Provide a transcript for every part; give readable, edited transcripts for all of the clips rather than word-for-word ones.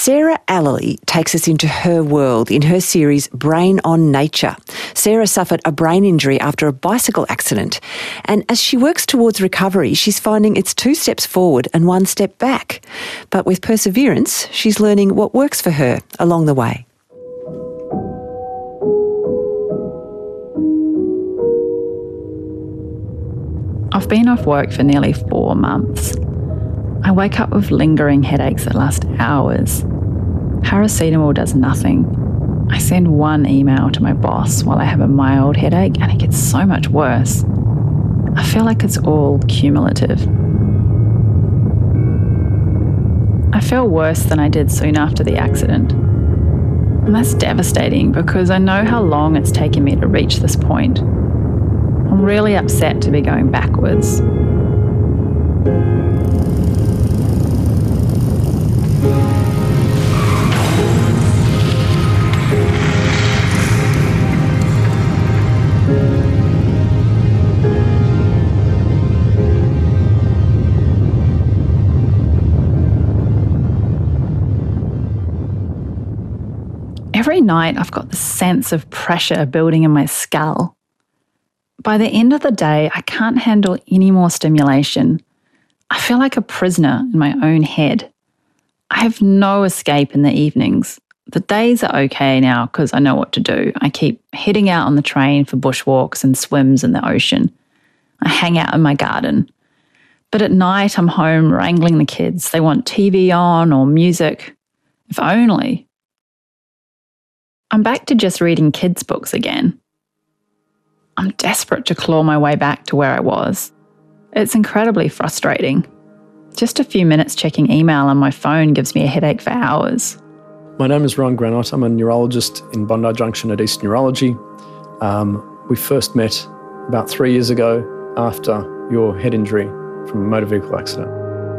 Sarah Alley takes us into her world in her series Brain on Nature. Sarah suffered a brain injury after a bicycle accident, and as she works towards recovery, she's finding it's 2 steps forward and 1 step back. But with perseverance, she's learning what works for her along the way. I've been off work for nearly 4 months. I wake up with lingering headaches that last hours. Paracetamol does nothing. I send 1 email to my boss while I have a mild headache and it gets so much worse. I feel like it's all cumulative. I feel worse than I did soon after the accident. And that's devastating because I know how long it's taken me to reach this point. I'm really upset to be going backwards. Every night I've got this sense of pressure building in my skull. By the end of the day, I can't handle any more stimulation. I feel like a prisoner in my own head. I have no escape in the evenings. The days are okay now because I know what to do. I keep heading out on the train for bushwalks and swims in the ocean. I hang out in my garden. But at night, I'm home wrangling the kids. They want TV on or music. If only. I'm back to just reading kids' books again. I'm desperate to claw my way back to where I was. It's incredibly frustrating. Just a few minutes checking email on my phone gives me a headache for hours. My name is Ron Granot. I'm a neurologist in Bondi Junction at East Neurology. We first met about 3 years ago after your head injury from a motor vehicle accident.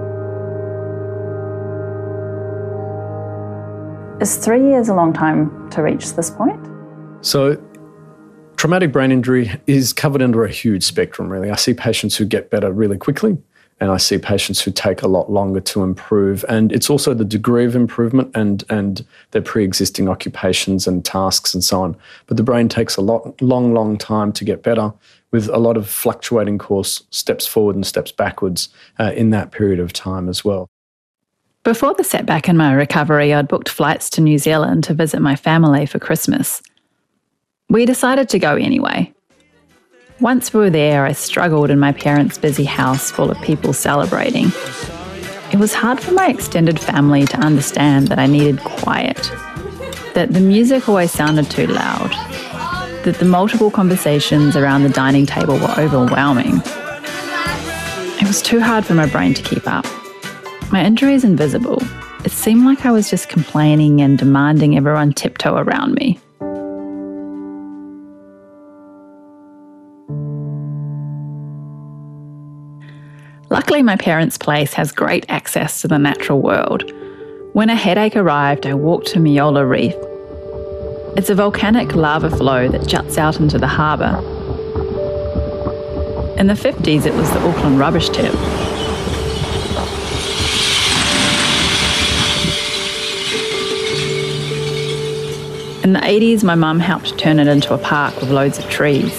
Is 3 years a long time to reach this point? So, traumatic brain injury is covered under a huge spectrum, really. I see patients who get better really quickly, and I see patients who take a lot longer to improve. And it's also the degree of improvement and their pre-existing occupations and tasks and so on. But the brain takes a long time to get better, with a lot of fluctuating course, steps forward and steps backwards in that period of time as well. Before the setback in my recovery, I'd booked flights to New Zealand to visit my family for Christmas. We decided to go anyway. Once we were there, I struggled in my parents' busy house full of people celebrating. It was hard for my extended family to understand that I needed quiet, that the music always sounded too loud, that the multiple conversations around the dining table were overwhelming. It was too hard for my brain to keep up. My injury is invisible. It seemed like I was just complaining and demanding everyone tiptoe around me. Luckily, my parents' place has great access to the natural world. When a headache arrived, I walked to Miola Reef. It's a volcanic lava flow that juts out into the harbour. In the 50s, it was the Auckland rubbish tip. In the 80s, my mum helped turn it into a park with loads of trees.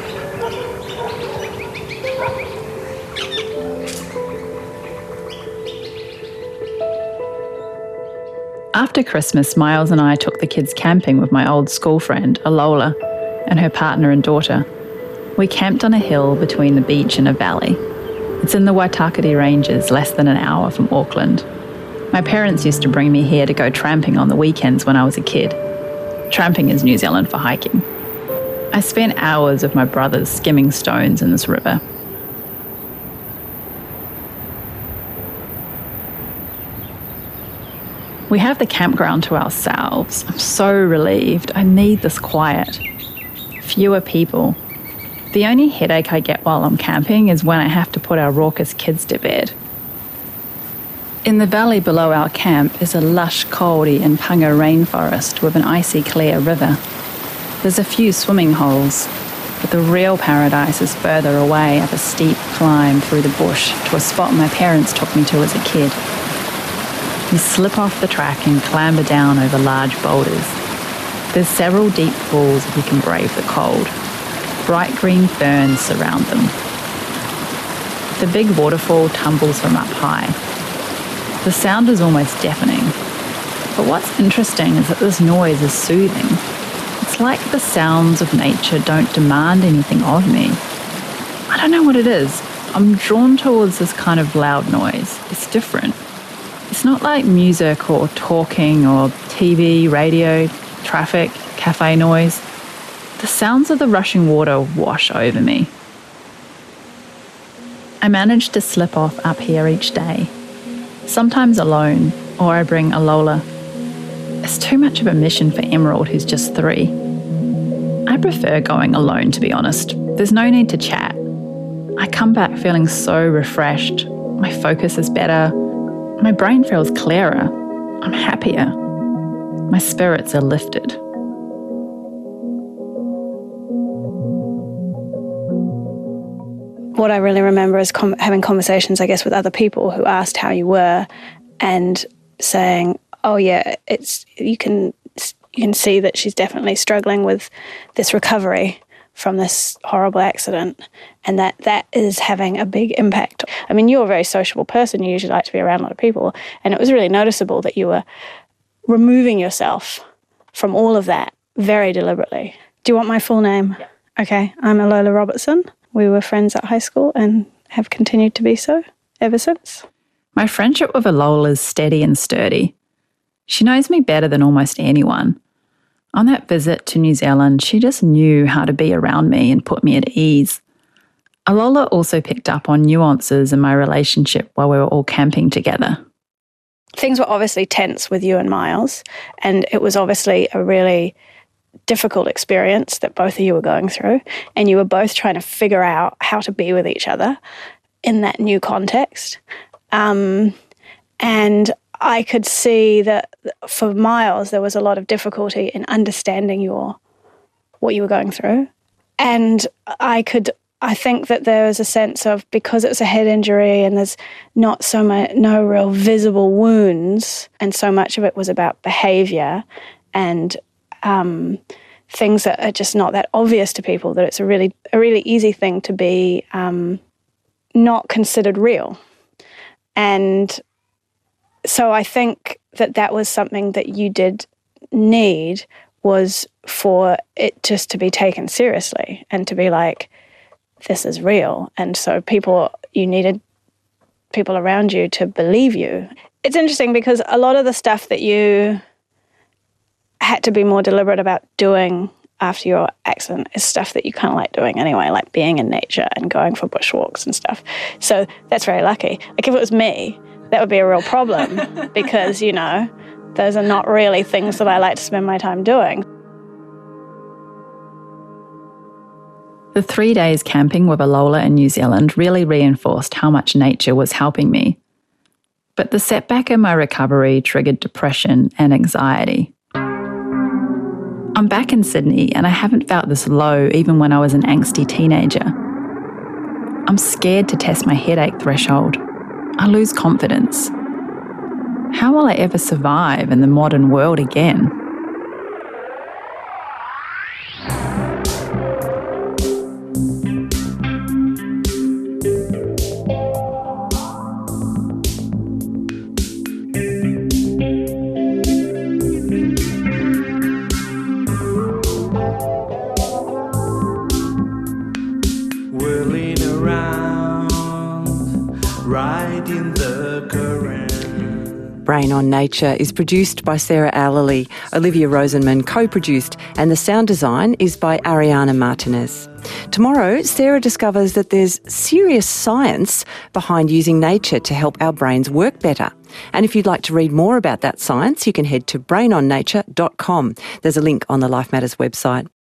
After Christmas, Miles and I took the kids camping with my old school friend, Alola, and her partner and daughter. We camped on a hill between the beach and a valley. It's in the Waitakere Ranges, less than an hour from Auckland. My parents used to bring me here to go tramping on the weekends when I was a kid. Tramping is New Zealand for hiking. I spent hours with my brothers skimming stones in this river. We have the campground to ourselves. I'm so relieved. I need this quiet. Fewer people. The only headache I get while I'm camping is when I have to put our raucous kids to bed. In the valley below our camp is a lush kauri and panga rainforest with an icy clear river. There's a few swimming holes, but the real paradise is further away up a steep climb through the bush to a spot my parents took me to as a kid. You slip off the track and clamber down over large boulders. There's several deep pools if you can brave the cold. Bright green ferns surround them. The big waterfall tumbles from up high. The sound is almost deafening. But what's interesting is that this noise is soothing. It's like the sounds of nature don't demand anything of me. I don't know what it is. I'm drawn towards this kind of loud noise. It's different. It's not like music or talking or TV, radio, traffic, cafe noise. The sounds of the rushing water wash over me. I manage to slip off up here each day, sometimes alone, or I bring Alola. It's too much of a mission for Emerald, who's just 3. I prefer going alone, to be honest. There's no need to chat. I come back feeling so refreshed. My focus is better. My brain feels clearer. I'm happier. My spirits are lifted. What I really remember is having conversations, I guess, with other people who asked how you were and saying, oh yeah, you can see that she's definitely struggling with this recovery from this horrible accident, and that is having a big impact. I mean, you're a very sociable person. You usually like to be around a lot of people, and it was really noticeable that you were removing yourself from all of that very deliberately. Do you want my full name? Yeah. Okay, I'm Alola Robertson. We were friends at high school and have continued to be so ever since. My friendship with Alola is steady and sturdy. She knows me better than almost anyone. On that visit to New Zealand, she just knew how to be around me and put me at ease. Alola also picked up on nuances in my relationship while we were all camping together. Things were obviously tense with you and Miles, and it was obviously a really difficult experience that both of you were going through, and you were both trying to figure out how to be with each other in that new context. And I could see that for Miles, there was a lot of difficulty in understanding what you were going through. And I think that there was a sense of, because it was a head injury and there's no real visible wounds, and so much of it was about behaviour and things that are just not that obvious to people, that it's a really easy thing to be not considered real. And so I think that was something that you did need, was for it just to be taken seriously and to be like, this is real. And so you needed people around you to believe you. It's interesting because a lot of the stuff that you had to be more deliberate about doing after your accident is stuff that you kind of like doing anyway, like being in nature and going for bushwalks and stuff. So that's very lucky. Like if it was me, that would be a real problem because, those are not really things that I like to spend my time doing. The 3 days camping with Alola in New Zealand really reinforced how much nature was helping me. But the setback in my recovery triggered depression and anxiety. I'm back in Sydney and I haven't felt this low even when I was an angsty teenager. I'm scared to test my headache threshold. I lose confidence. How will I ever survive in the modern world again? Whirling around, riding the current. Brain on Nature is produced by Sarah Allerley, Olivia Rosenman co-produced, and the sound design is by Ariana Martinez. Tomorrow, Sarah discovers that there's serious science behind using nature to help our brains work better. And if you'd like to read more about that science, you can head to brainonnature.com. There's a link on the Life Matters website.